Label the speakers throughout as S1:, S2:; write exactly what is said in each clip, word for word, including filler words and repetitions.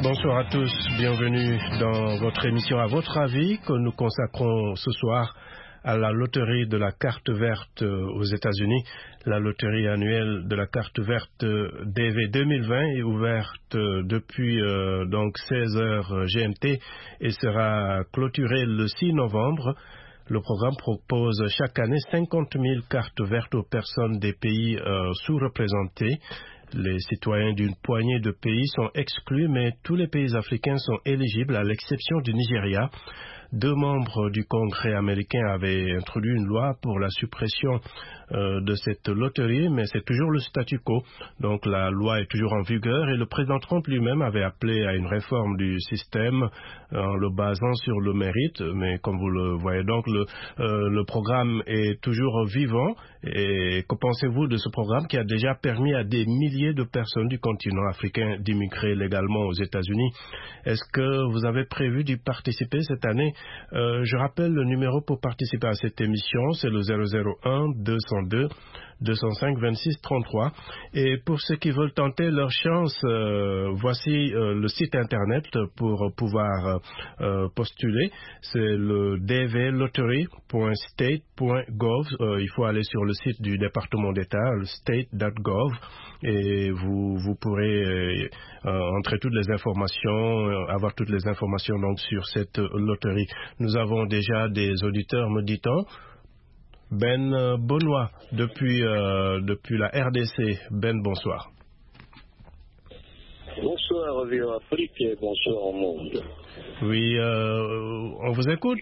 S1: Bonsoir à tous, bienvenue dans votre émission À votre avis que nous consacrons ce soir à la loterie de la carte verte aux États-Unis. La loterie annuelle de la carte verte D V deux mille vingt est ouverte depuis euh, donc seize heures G M T et sera clôturée le six novembre. Le programme propose chaque année cinquante mille cartes vertes aux personnes des pays euh, sous-représentés. Les citoyens d'une poignée de pays sont exclus, mais tous les pays africains sont éligibles, à l'exception du Nigeria. Deux membres du Congrès américain avaient introduit une loi pour la suppression euh, de cette loterie, mais c'est toujours le statu quo. Donc la loi est toujours en vigueur et le président Trump lui-même avait appelé à une réforme du système en le basant sur le mérite. Mais comme vous le voyez donc, le, euh, le programme est toujours vivant. Et que pensez-vous de ce programme qui a déjà permis à des milliers de personnes du continent africain d'immigrer légalement aux États-Unis? Est-ce que vous avez prévu d'y participer cette année? Euh, je rappelle le numéro pour participer à cette émission, c'est le zéro zéro un deux zéro deux deux zéro cinq vingt-six trente-trois. Et pour ceux qui veulent tenter leur chance, euh, voici euh, le site internet pour pouvoir euh, postuler. C'est le d v lottery point state point gov. Euh, il faut aller sur le site du département d'État, le state point gov, et vous, vous pourrez euh, euh, entrer toutes les informations, euh, avoir toutes les informations donc sur cette loterie. Nous avons déjà des auditeurs, me dit-on. Ben Benoît, depuis, euh, depuis la R D C. Ben, bonsoir.
S2: Bonsoir, Vieux Afrique, et bonsoir au monde.
S1: Oui, euh, on vous écoute.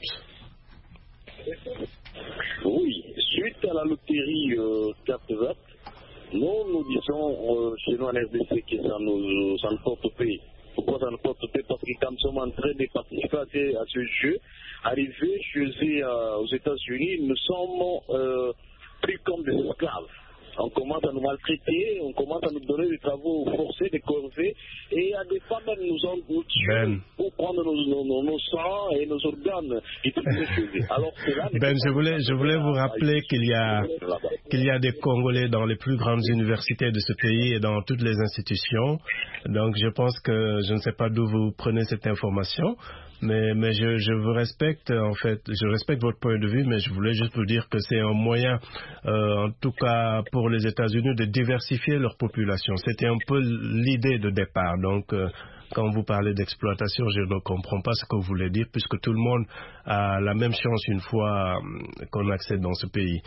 S2: Oui, suite à la loterie euh, carte verte, nous, nous disons euh, chez nous en R D C que ça nous, ça nous porte paix. Pourquoi ça nous porte paix? Parce que quand nous sommes en train de participer à ce jeu, arrivé chez euh, aux États-Unis, nous sommes euh, pris comme des esclaves. On commence à nous maltraiter, on commence à nous donner des travaux forcés, des corvées, et à des fois même nous, en, nous tuent ben. pour prendre nos, nos, nos, nos sangs et nos organes et toutes ces choses. Alors que là,
S1: Ben, je voulais, je voulais vous rappeler qu'il y a qu'il y a des Congolais dans les plus grandes universités de ce pays et dans toutes les institutions. Donc je pense que je ne sais pas d'où vous prenez cette information. Mais, mais je, je vous respecte, en fait, je respecte votre point de vue, mais je voulais juste vous dire que c'est un moyen, euh, en tout cas pour les États-Unis, de diversifier leur population. C'était un peu l'idée de départ. Donc, euh, quand vous parlez d'exploitation, je ne comprends pas ce que vous voulez dire, puisque tout le monde a la même chance une fois euh, qu'on accède dans ce pays.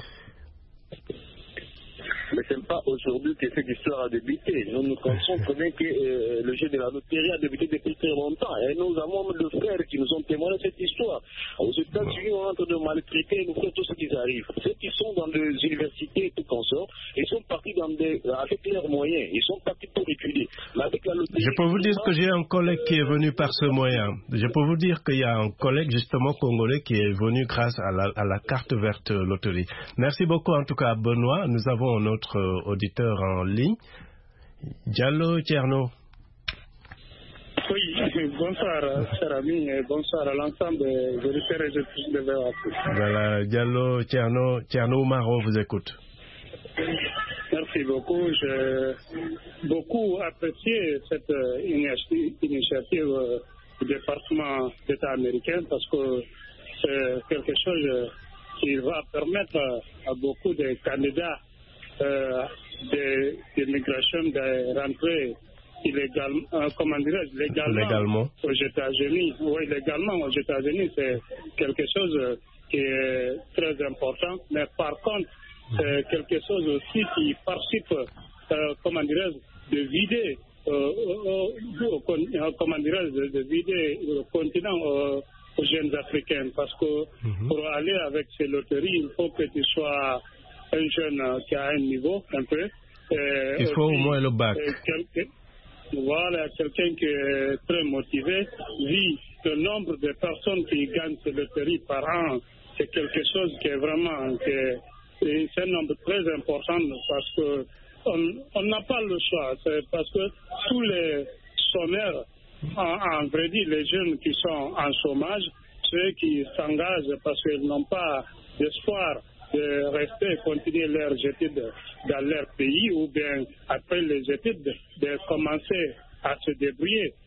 S2: Mais ce n'est pas aujourd'hui que cette histoire a débuté. Nous nous pensons très bien que euh, le jeu de la loterie a débuté depuis très longtemps. Et nous avons deux frères qui nous ont témoigné cette histoire. Aux États-Unis, on est en train de maltraiter et nous faire tout ce qui arrive. Ceux qui sont dans des universités et tout consort, ils sont partis dans des, avec leurs moyens. Ils sont partis pour étudier. Mais avec la loterie,
S1: je peux vous dire que j'ai un collègue qui est venu par ce moyen. Je peux vous dire qu'il y a un collègue justement congolais qui est venu grâce à la, à la carte verte loterie. Merci beaucoup en tout cas, Benoît. Nous avons un autre auditeur en ligne. Diallo Tierno.
S3: Oui, bonsoir, cher ami, et bonsoir à l'ensemble des auditeurs et auditrices de V O A P.
S1: Voilà, Diallo Tierno, Tierno Maro vous écoute.
S3: Merci beaucoup. J'ai beaucoup apprécié cette initiative du département d'État américain parce que c'est quelque chose qui va permettre à beaucoup de candidats Euh, d'immigration de, de rentrer illégalement, euh, comment dirais-je, légalement,
S1: légalement
S3: aux États-Unis. Oui, légalement aux États-Unis, c'est quelque chose qui est très important. Mais par contre, c'est quelque chose aussi qui participe, euh, comment dirais-je, de vider, euh, euh, comment dirais-je, de, de vider le continent euh, aux jeunes Africains. Parce que mm-hmm. pour aller avec ces loteries, il faut que tu sois un jeune qui a un niveau un peu. Euh,
S1: il faut
S3: aussi,
S1: au moins le bac.
S3: Euh, quelqu'un, voilà, quelqu'un qui est très motivé, vit le nombre de personnes qui gagnent ces loteries par an, c'est quelque chose qui est vraiment, qui est, c'est un nombre très important parce que on n'a pas le choix. C'est parce que tous les sommaires, en, en vrai dire, les jeunes qui sont en chômage, ceux qui s'engagent parce qu'ils n'ont pas d'espoir de rester et continuer leurs études dans leur pays ou bien après les études de commencer à se débrouiller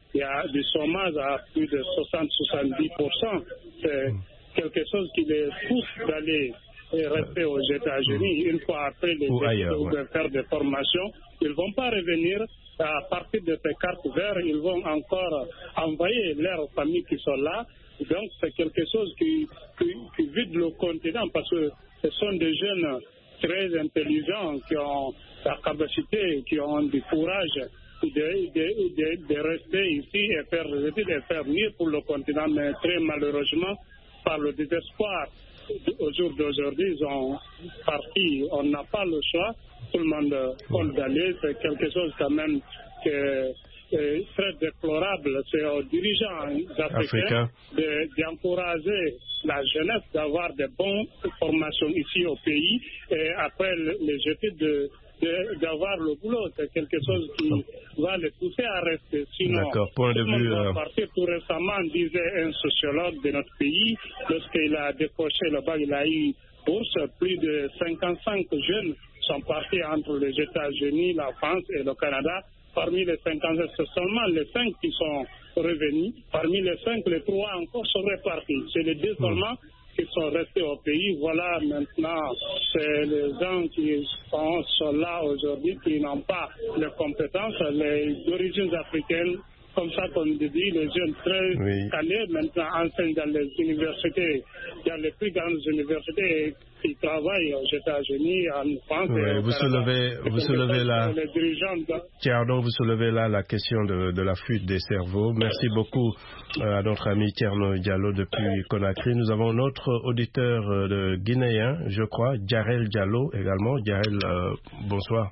S3: il y a du chômage à plus de soixante à soixante-dix pour cent. C'est quelque chose qui les pousse d'aller rester aux États-Unis. Une fois après les
S1: ou ailleurs,
S3: études,
S1: ouais.
S3: de faire des formations, ils ne vont pas revenir. À partir de ces cartes vertes, ils vont encore envoyer leurs familles qui sont là. Donc, c'est quelque chose qui, qui, qui vide le continent parce que ce sont des jeunes très intelligents qui ont la capacité, qui ont du courage de, de, de, de rester ici et faire des études et faire mieux pour le continent. Mais très malheureusement, par le désespoir, au jour d'aujourd'hui, ils ont parti. On n'a pas le choix. Tout le monde compte d'aller. C'est quelque chose quand même que c'est très déplorable. C'est aux dirigeants africains d'encourager la jeunesse d'avoir de bonnes formations ici au pays et après les jeter de, de, d'avoir le boulot. C'est quelque chose qui va les pousser à rester. Sinon,
S1: d'accord, point de vue. Euh...
S3: partir. Tout récemment, disait un sociologue de notre pays, lorsqu'il a décroché le bac, il a eu bourse, plus de cinquante-cinq jeunes sont partis entre les États-Unis, la France et le Canada. Parmi les cinquante, c'est seulement les cinq qui sont revenus. Parmi les cinq, les trois encore sont répartis. C'est les deux seulement qui sont restés au pays. Voilà, maintenant, c'est les gens qui sont, sont là aujourd'hui, qui n'ont pas les compétences, les origines africaines. Comme ça, comme je dis, les jeunes très oui. calés maintenant enseignent dans les universités, dans les plus grandes universités qui travaillent aux États-Unis, en France.
S1: Oui,
S3: et
S1: vous soulevez, vous soulevez là, Tierno, vous soulevez là la question de, de la fuite des cerveaux. Merci beaucoup euh, à notre ami Tierno Diallo depuis Conakry. Nous avons notre auditeur euh, de guinéen, je crois, Djarel Diallo également. Djarel, euh, bonsoir.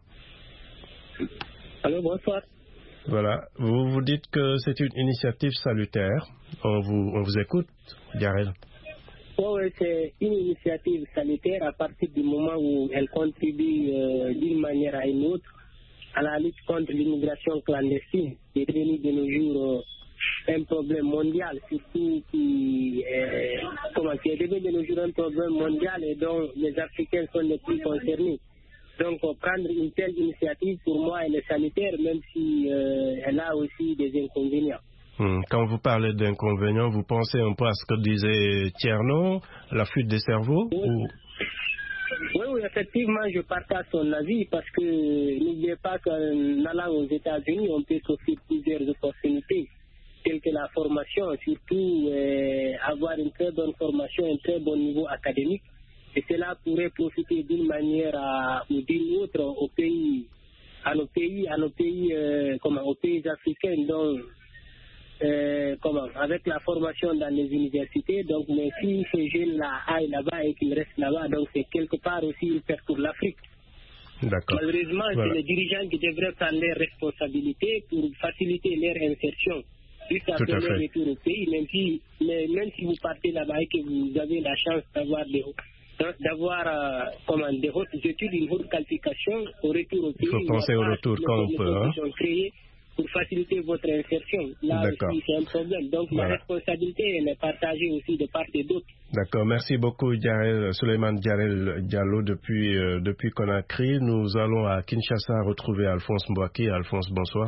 S4: Allô, bonsoir.
S1: Voilà, vous vous dites que c'est une initiative salutaire. On vous, on vous écoute, Djarel.
S4: Oui, c'est une initiative salutaire à partir du moment où elle contribue euh, d'une manière à une autre à la lutte contre l'immigration clandestine, qui est devenue de nos jours euh, un problème mondial, surtout qui, euh, comment, qui est devenu de nos jours un problème mondial et dont les Africains sont les plus concernés. Donc, prendre une telle initiative, pour moi, elle est sanitaire, même si euh, elle a aussi des inconvénients.
S1: Hum, quand vous parlez d'inconvénients, vous pensez un peu à ce que disait Tierno, la fuite des cerveaux
S4: oui.
S1: Ou...
S4: oui, oui, effectivement, je partage son avis parce que n'oubliez pas qu'en allant aux États-Unis, on peut s'offrir plusieurs opportunités, telles que la formation, surtout euh, avoir une très bonne formation, un très bon niveau académique. Et cela pourrait profiter d'une manière à, ou d'une autre au pays, à nos pays, à nos pays, euh, comment, aux pays africains, donc, euh, comment, avec la formation dans les universités. Donc, mais si ces jeunes-là aillent là-bas et qu'ils restent là-bas, donc c'est quelque part aussi une perte pour l'Afrique.
S1: D'accord.
S4: Malheureusement, voilà. C'est les dirigeants qui devraient prendre leurs responsabilités pour faciliter leur insertion. Juste après leur retour au pays, même si, mais même si vous partez là-bas et que vous avez la chance d'avoir des d'avoir euh, comment, des hautes études, une haute qualification au retour au pays.
S1: Il faut penser au retour quand on peut. Hein?
S4: Créées pour faciliter votre insertion. Là aussi, c'est un problème. Donc, voilà. La responsabilité, elle est partagée aussi de part et d'autre.
S1: D'accord. Merci beaucoup, Djarel, Souleymane Djarel Diallo, depuis, euh, depuis Conakry. Nous allons à Kinshasa retrouver Alphonse Mbouaki. Alphonse, bonsoir.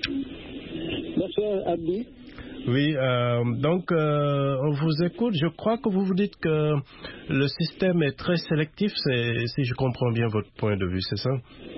S5: Bonsoir, Abdi.
S1: Oui, euh, donc euh, on vous écoute. Je crois que vous vous dites que le système est très sélectif, c'est, si je comprends bien votre point de vue, c'est ça?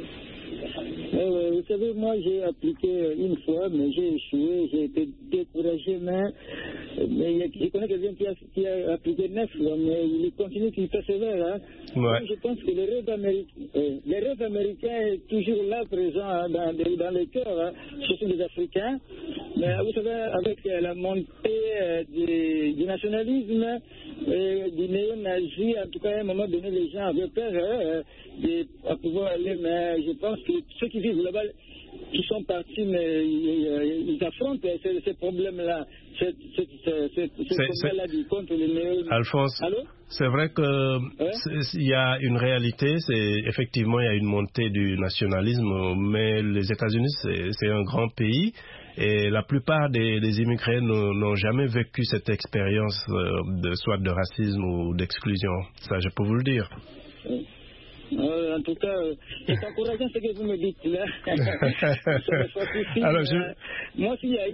S5: Euh, vous savez, moi j'ai appliqué une fois, mais j'ai échoué, j'ai été découragé, mais, mais je connais quelqu'un qui a, qui a appliqué neuf fois, mais il continue, qui persévère. Hein.
S1: Ouais.
S5: Je pense que le rêve américain, euh, le rêve américain est toujours là, présent hein, dans, dans les cœurs, hein. Ce sont des Africains, mais vous savez, avec la montée euh, du, du nationalisme, euh, du néo-nazi, en tout cas à un moment donné, les gens avaient peur hein, de à pouvoir aller, mais je pense que ceux qui vivent là-bas, qui sont partis, mais ils, ils affrontent ces, ces problèmes-là, ces, ces, ces, ces problèmes-là du contre les néo...
S1: Alphonse,
S5: Allô?
S1: C'est vrai que ouais? Il y a une réalité, c'est effectivement il y a une montée du nationalisme, mais les États-Unis c'est, c'est un grand pays et la plupart des, des immigrés n'ont, n'ont jamais vécu cette expérience de soit de racisme ou d'exclusion. Ça, je peux vous le dire.
S5: Ouais. Euh, en tout cas, euh, c'est encourageant ce que vous me dites là.
S1: Alors, je...
S5: euh, moi, s'il y a,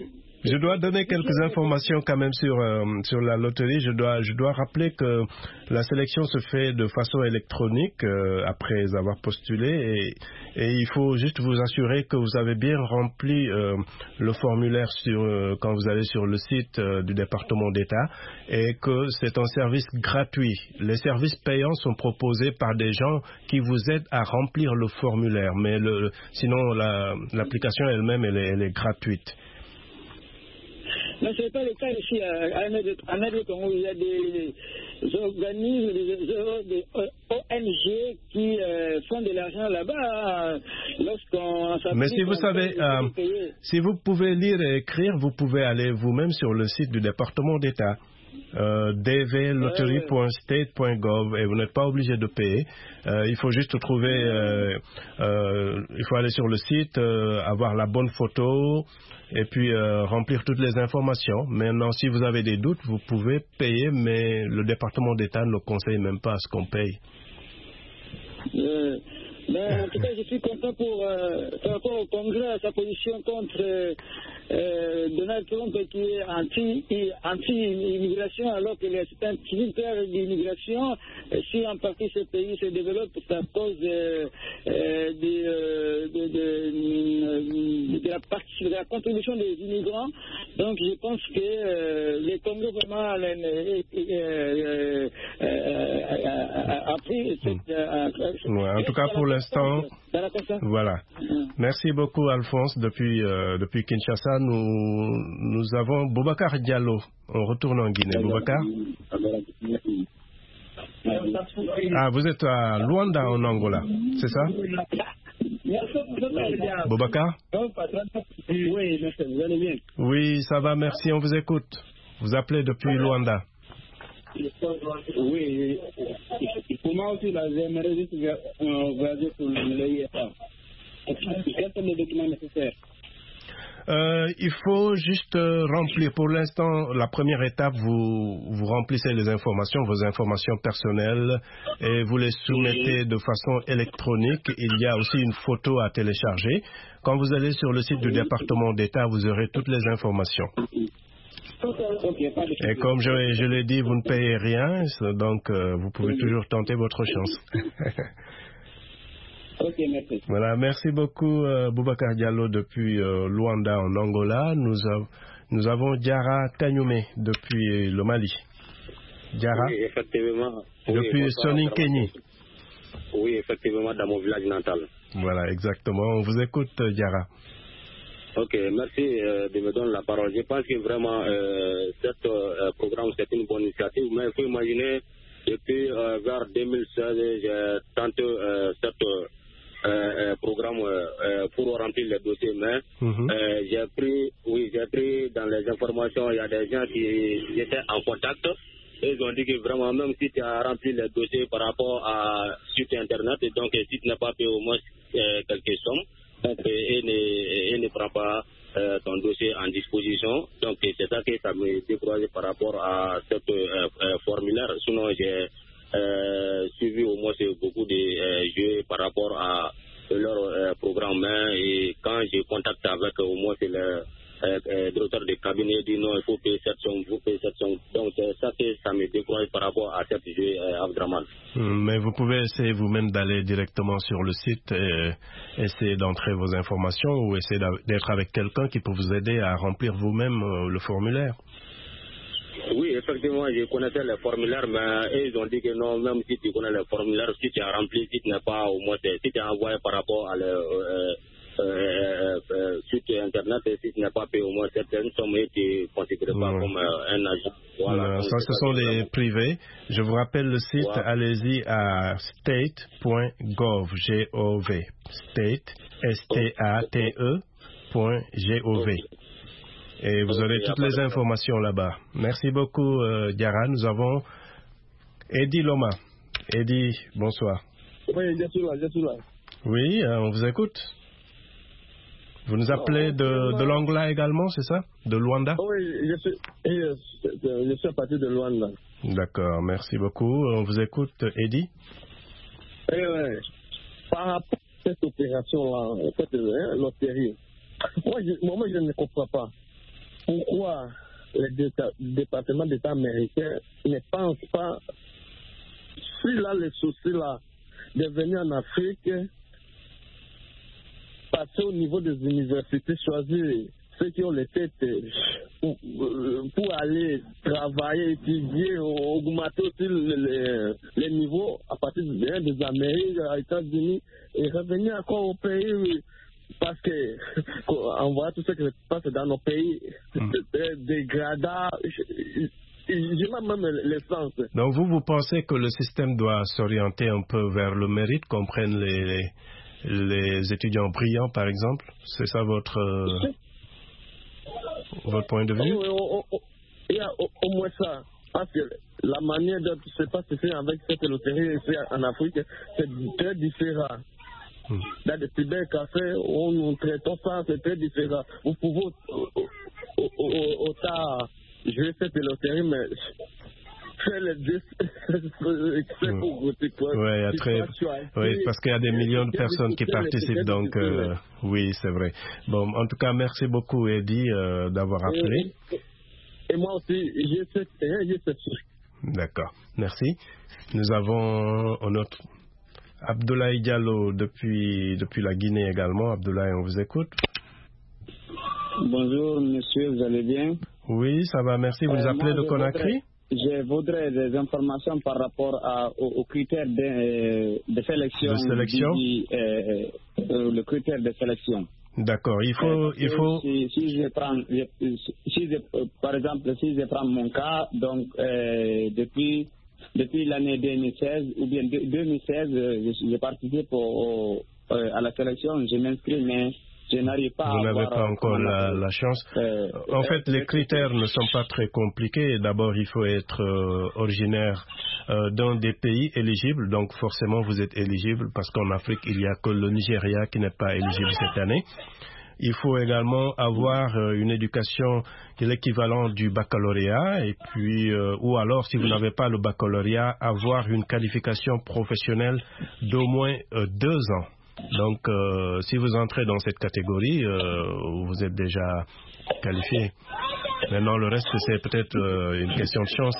S1: je dois donner quelques informations quand même sur, euh, sur la loterie. Je dois, je dois rappeler que la sélection se fait de façon électronique euh, après avoir postulé et, et il faut juste vous assurer que vous avez bien rempli euh, le formulaire sur, euh, quand vous allez sur le site euh, du département d'État et que c'est un service gratuit. Les services payants sont proposés par des gens qui vous aident à remplir le formulaire, mais le, sinon la, l'application elle-même elle est, elle est gratuite.
S5: Mais ce n'est pas le cas ici à Anad Congo. Il y a des organismes, des, des O N G qui euh, font de l'argent là-bas. Lorsqu'on
S1: Mais si vous savez, euh, si vous pouvez lire et écrire, vous pouvez aller vous-même sur le site du département d'État. Euh, d v lottery point state point gov et vous n'êtes pas obligé de payer. Euh, il faut juste trouver, euh, euh, il faut aller sur le site, euh, avoir la bonne photo et puis euh, remplir toutes les informations. Maintenant, si vous avez des doutes, vous pouvez payer, mais le département d'État ne conseille même pas à ce qu'on paye.
S5: Euh, mais en tout cas, je suis content pour, euh, par rapport au Congrès, à sa position contre euh, euh, Donald Trump qui est anti, anti-immigration, alors que c'est un tributaire d'immigration. Si en partie ce pays se développe, c'est à cause euh, euh, de, euh, de, de, de, la partie, de la contribution des immigrants. Donc je pense que euh, le Congrès vraiment euh, euh, euh, a pris cette... Euh,
S1: ouais, en tout cas, pour l'instant, voilà. Merci beaucoup, Alphonse. Depuis, euh, depuis Kinshasa, nous, nous avons Boubacar Diallo. On retourne en Guinée. Boubacar? Ah, vous êtes à Luanda, en Angola, c'est ça? Boubacar?
S3: Oui, vous allez bien?
S1: Oui, ça va, merci, on vous écoute. Vous appelez depuis Luanda.
S3: Oui, pour moi aussi, là, j'aimerais juste voyager pour l'I F A. Quels sont les documents nécessaires?
S1: Euh, il faut juste euh, remplir. Pour l'instant, la première étape, vous, vous remplissez les informations, vos informations personnelles, et vous les soumettez de façon électronique. Il y a aussi une photo à télécharger. Quand vous allez sur le site du département d'État, vous aurez toutes les informations. Et comme je, je l'ai dit, vous ne payez rien, donc euh, vous pouvez toujours tenter votre chance.
S3: Ok, merci.
S1: Voilà, merci beaucoup euh, Boubacar Diallo depuis euh, Luanda en Angola. Nous, av nous avons Diara Kanyume depuis le Mali. Diara?
S6: Oui, effectivement.
S1: Depuis
S6: oui,
S1: Soninkéni.
S6: Oui, effectivement, dans mon village natal.
S1: Voilà, exactement. On vous écoute, Diara.
S6: Ok, merci euh, de me donner la parole. Je pense que vraiment, euh, ce euh, programme, c'est une bonne initiative, mais il faut imaginer, depuis euh, vers deux mille seize, j'ai tenté euh, cette Euh, euh, programme euh, pour remplir les dossiers, mais mm-hmm. euh, j'ai pris, oui, j'ai pris dans les informations, il y a des gens qui étaient en contact, et ils ont dit que vraiment, même si tu as rempli les dossiers par rapport à site internet, et donc si tu n'as pas payé au moins euh, quelques sommes, donc et ne, et ne prend pas euh, ton dossier en disposition, donc c'est ça que ça me décourage par rapport à ce euh, euh, formulaire. Sinon j'ai Euh, suivi au moins beaucoup de euh, jeux par rapport à leur euh, programme, et quand j'ai contact avec au moins le euh, euh, directeur de cabinet, dit non, il faut payer cette somme, il faut payer cette somme. Donc c'est ça que ça me décourage par rapport à cette jeu euh, Abdraman.
S1: Mais vous pouvez essayer vous-même d'aller directement sur le site et essayer d'entrer vos informations, ou essayer d'être avec quelqu'un qui peut vous aider à remplir vous-même euh, le formulaire.
S6: Oui, effectivement, je connaissais les formulaires, mais ils ont dit que non, même si tu connais les formulaires, si tu as rempli, si tu n'as pas au moins, si tu as envoyé par rapport à le, euh, euh, euh, site internet, et si tu n'as pas payé au moins certaines sommes, tu ne considères pas
S1: non.
S6: comme euh, un agent. Voilà,
S1: non, ça, ce sont les privés. Je vous rappelle le site, voilà. Allez-y à state point gov, G O V, state, S T A T E, point G O V. Et vous aurez toutes les informations là-bas. Merci beaucoup, euh, Diara. Nous avons Eddie Loma. Eddie, bonsoir.
S3: Oui, je suis là, je suis là.
S1: Oui, euh, on vous écoute. Vous nous appelez de, de l'Angola également, c'est ça? De Luanda?
S3: Oui, je suis, je suis à partir de Luanda.
S1: D'accord, merci beaucoup. On vous écoute, Eddie.
S3: Oui, oui. Par rapport à cette opération-là, cette loterie, moi je, moi, je ne comprends pas.
S6: pourquoi le département d'État américain ne pense pas, s'il a le souci là de venir en Afrique, passer au niveau des universités, choisir ceux qui ont les têtes pour, pour aller travailler, étudier, augmenter aussi les, les niveaux à partir des Amériques, des États-Unis, et revenir encore au pays. Parce que, en voyant tout ce qui se passe dans nos pays, mm. c'est dégradant. J'ai même l'essence.
S1: Donc vous, vous pensez que le système doit s'orienter un peu vers le mérite, qu'on prenne les, les étudiants brillants, par exemple? C'est ça votre, euh, votre point de vue?
S6: Oui, il y a au, au moins ça. Parce que la manière dont se passe avec cette loterie ici en Afrique, c'est très différent. Mmh. Dans des cybercafés, on nous traitons ça, c'est très différent. Vous pouvez autant jouer cette loterie, mais faire les dix, c'est pour goûter quoi.
S1: Oui, très... oui, parce qu'il y a des millions de personnes qui participent, donc euh, oui, c'est vrai. Bon, en tout cas, merci beaucoup, Eddie, euh, d'avoir appelé.
S6: Et, et moi aussi, j'ai cette, j'ai cette...
S1: D'accord, merci. Nous avons un autre... Abdoulaye Diallo depuis, depuis la Guinée également. Abdoulaye, on vous écoute.
S7: Bonjour monsieur, vous allez bien?
S1: Oui, ça va, merci. Vous euh, nous appelez de Conakry?
S7: Je voudrais des informations par rapport à, aux, aux critères de, de sélection.
S1: De sélection
S7: du, euh, euh, le critère de sélection.
S1: D'accord, il faut... il faut...
S7: Si, si je prends, si je, par exemple, si je prends mon cas, donc euh, depuis... Depuis l'année deux mille seize, ou bien deux mille seize, je, je participe au, au, euh, à la sélection, je m'inscris, mais je n'arrive pas
S1: Vous
S7: à
S1: n'avez pas encore la, la chance. Euh, en fait, les critères ne sont pas très compliqués. D'abord, il faut être euh, originaire euh, d'un des pays éligibles. Donc, forcément, vous êtes éligible parce qu'en Afrique, il n'y a que le Nigeria qui n'est pas éligible cette année. Il faut également avoir euh, une éducation qui est l'équivalent du baccalauréat, et puis, euh, ou alors, si vous n'avez pas le baccalauréat, avoir une qualification professionnelle d'au moins euh, deux ans. Donc, euh, si vous entrez dans cette catégorie, euh, vous êtes déjà qualifié. Maintenant, le reste, c'est peut-être euh, une question de chance.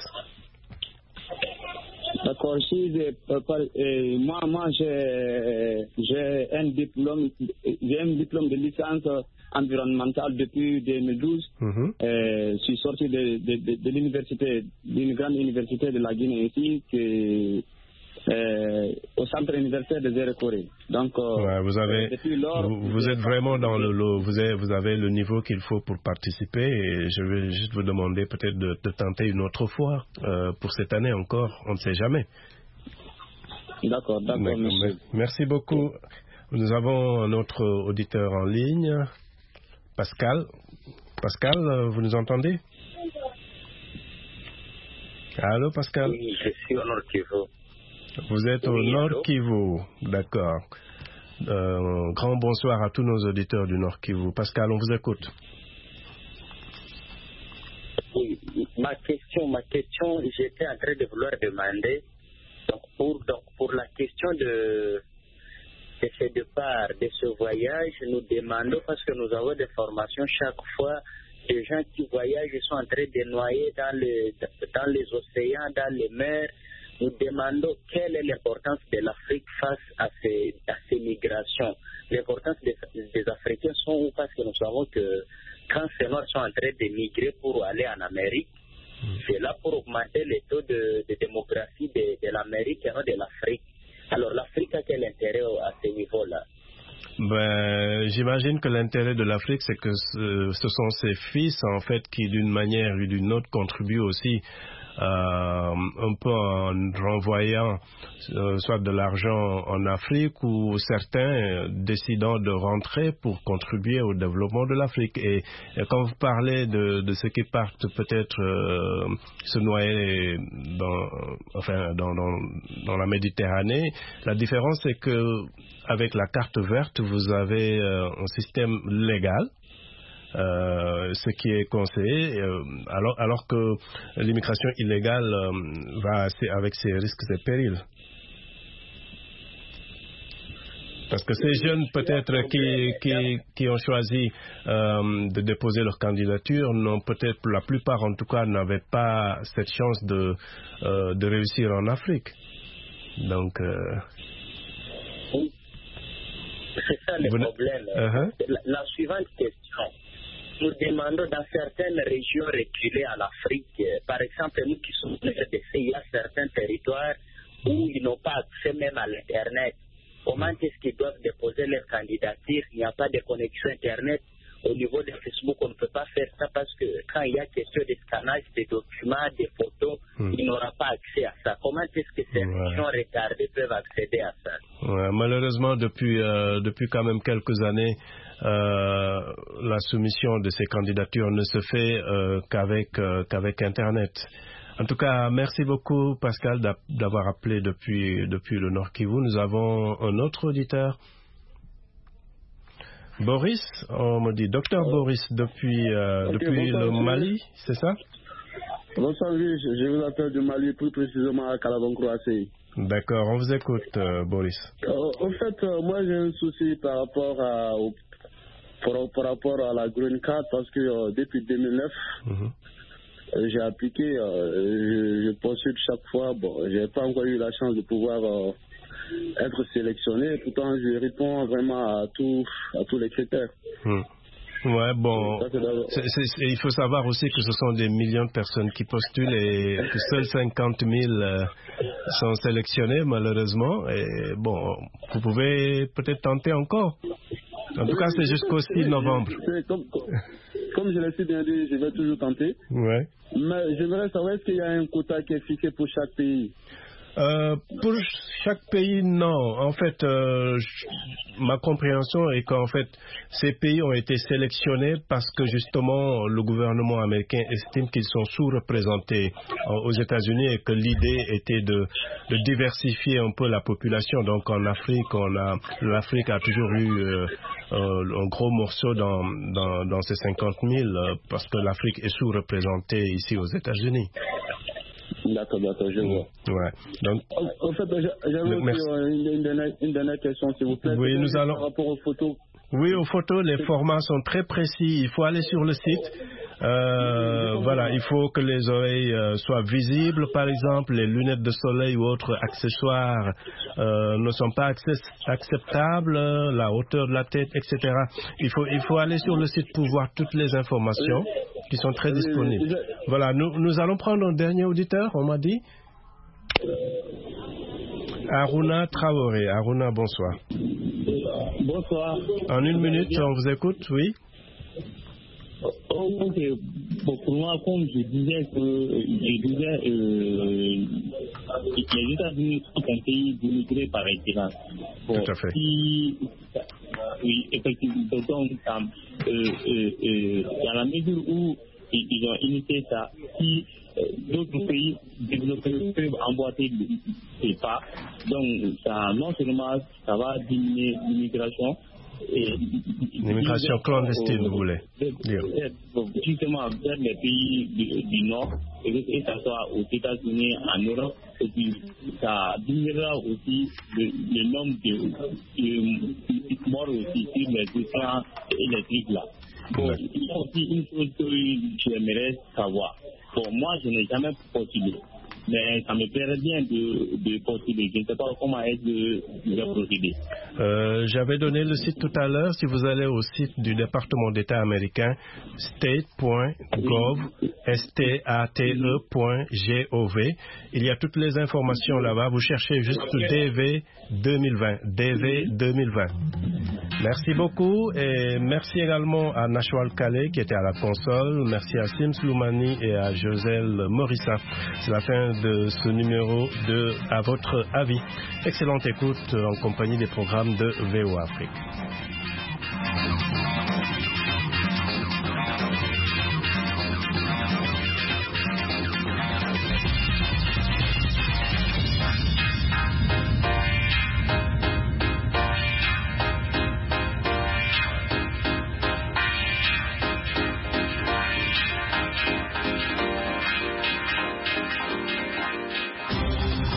S7: D'accord, si je, euh, moi, moi j'ai, j'ai un diplôme, j'ai un diplôme de licence environnementale depuis deux mille douze. Mm-hmm. euh, je suis sorti de, de, de, de l'université, d'une grande université de la Guinée ici, qui, euh, au centre universitaire de Zérekoré. Donc, euh,
S1: ouais, vous avez, depuis lors, vous, vous êtes vraiment dans le lot, vous avez, vous avez le niveau qu'il faut pour participer, et je vais juste vous demander peut-être de, de tenter une autre fois euh, pour cette année encore, on ne sait jamais.
S7: D'accord, d'accord, d'accord, monsieur.
S1: Merci beaucoup. Nous avons un autre auditeur en ligne, Pascal. Pascal, vous nous entendez? Allô, Pascal?
S8: Oui, je suis au Nord Kivu.
S1: Vous êtes au oui, Nord allô? Kivu, d'accord. Euh, grand bonsoir à tous nos auditeurs du Nord Kivu. Pascal, on vous écoute.
S8: Oui, ma question, ma question, j'étais en train de vouloir demander, donc pour, donc pour la question de, de ce départ, de ce voyage, nous demandons, parce que nous avons des formations chaque fois, des gens qui voyagent sont en train de noyer dans les, dans les océans, dans les mers. Nous demandons quelle est l'importance de l'Afrique face à ces, à ces migrations. L'importance des, des Africains sont où? Parce que nous savons que quand ces Noirs sont en train de migrer pour aller en Amérique, mmh. c'est là pour augmenter les taux de, de démographie de, de l'Amérique et non de l'Afrique. Alors l'Afrique a quel intérêt à ce niveau-là?
S1: Ben, j'imagine que l'intérêt de l'Afrique, c'est que ce, ce sont ses fils, en fait, qui d'une manière ou d'une autre contribuent aussi Euh, un peu en renvoyant euh, soit de l'argent en Afrique, ou certains euh, décidant de rentrer pour contribuer au développement de l'Afrique. Et, et quand vous parlez de, de ceux qui partent peut-être euh, se noyer dans, enfin, dans, dans, dans la Méditerranée, la différence c'est que avec la carte verte, vous avez euh, un système légal. Euh, ce qui est conseillé, euh, alors, alors que l'immigration illégale euh, va assez avec ses risques et périls. Parce que ces jeunes, peut-être, qui, qui, qui ont choisi euh, de déposer leur candidature, n'ont peut-être, pour la plupart en tout cas, n'avaient pas cette chance de, euh, de réussir en Afrique. Donc... Euh...
S8: Oui. C'est ça le
S1: Vous
S8: problème.
S1: Uh-huh.
S8: La, la suivante question. Nous demandons dans certaines régions reculées en Afrique, par exemple, nous qui sommes en R D C, il y a certains territoires où ils n'ont pas accès même à l'Internet. Comment est-ce qu'ils doivent déposer leur candidature? Il n'y a pas de connexion Internet. Au niveau de Facebook, on ne peut pas faire ça parce que quand il y a question de scannage des documents, des photos, hmm. il n'aura pas accès à ça. Comment est-ce que ces ouais. régions retardées peuvent accéder à ça?
S1: Ouais, malheureusement, depuis, euh, depuis quand même quelques années, euh, la soumission de ces candidatures ne se fait euh, qu'avec, euh, qu'avec Internet. En tout cas, merci beaucoup, Pascal, d'avoir appelé depuis, depuis le Nord Kivu. Nous avons un autre auditeur. Boris, on me dit, docteur oh. Boris, depuis, euh, okay, depuis le Mali, c'est ça?
S9: Bonsoir, oui, je vous appelle du Mali, plus précisément à Calaban-Croatie.
S1: D'accord, on vous écoute, euh, Boris.
S9: Euh, en fait, euh, moi j'ai un souci par rapport à, au, par, par rapport à la Green Card, parce que euh, depuis deux mille neuf, mm-hmm. euh, j'ai appliqué, euh, je, je postule chaque fois, bon, j'ai pas encore eu la chance de pouvoir... Euh, être sélectionné, pourtant je réponds vraiment à, tout, à tous les critères.
S1: Hmm. Ouais, bon, c'est, c'est, c'est, il faut savoir aussi que ce sont des millions de personnes qui postulent et que seuls cinquante mille euh, sont sélectionnés malheureusement. Et bon, vous pouvez peut-être tenter encore. En tout cas, c'est jusqu'au six novembre.
S9: Comme, comme je l'ai si bien dit, je vais toujours tenter.
S1: Ouais.
S9: Mais j'aimerais savoir, est-ce qu'il y a un quota qui est fixé pour chaque pays?
S1: Euh, pour chaque pays, non. En fait, euh, ma compréhension est qu'en fait, ces pays ont été sélectionnés parce que justement, le gouvernement américain estime qu'ils sont sous-représentés aux États-Unis et que l'idée était de, de diversifier un peu la population. Donc, en Afrique, on a, l'Afrique a toujours eu euh, euh, un gros morceau dans, dans, dans ces cinquante mille euh, parce que l'Afrique est sous-représentée ici aux États-Unis.
S9: D'accord, d'accord, je vois.
S1: Ouais. Donc,
S9: en, en fait, j'avais aussi une, une, dernière, une dernière question, s'il vous plaît.
S1: Oui, nous allons...
S9: Par rapport aux photos.
S1: Oui, aux photos, les formats sont très précis. Il faut aller sur le site. Euh, voilà, il faut que les oreilles euh, soient visibles, par exemple, les lunettes de soleil ou autres accessoires euh, ne sont pas access- acceptables, la hauteur de la tête, et cetera. Il faut, il faut aller sur le site pour voir toutes les informations qui sont très disponibles. Voilà, nous, nous allons prendre un dernier auditeur, on m'a dit. Aruna Traoré. Aruna, bonsoir.
S10: Bonsoir.
S1: En une minute, on vous écoute, oui.
S10: Oh, ok. Bon, pour moi, comme je disais que je disais, euh, les États-Unis sont un pays d'immigrés par excellence. Bon,
S1: tout à fait.
S10: Si, oui, effectivement. Donc, euh, euh, euh, dans la mesure où ils, ils ont initié ça, si euh, d'autres pays développés peuvent emboîter ces pas, donc ça, non seulement ça va diminuer l'immigration.
S1: L'immigration clandestine, vous voulez dire.
S10: Justement vers les pays du, du Nord, et que ce soit aux États-Unis, en Europe, et puis ça diminuera aussi le, le nombre de, de morts aussi sur les écrans électriques là. Bon, ouais. Il y a aussi une chose que j'aimerais savoir. Bon, moi je n'ai jamais postulé, mais ça me plairait bien de, de postuler. Je ne sais pas comment est-ce que je vais procéder.
S1: Euh, j'avais donné le site tout à l'heure. Si vous allez au site du département d'État américain, state point gov, S T A T E point gov, il y a toutes les informations là-bas. Vous cherchez juste D V deux mille vingt. D V deux mille vingt. Merci beaucoup et merci également à Nashwal Kale qui était à la console. Merci à Sims Loumani et à Joselle Morissa. C'est la fin de ce numéro de À votre avis. Excellente écoute en compagnie des programmes de V O Afrique.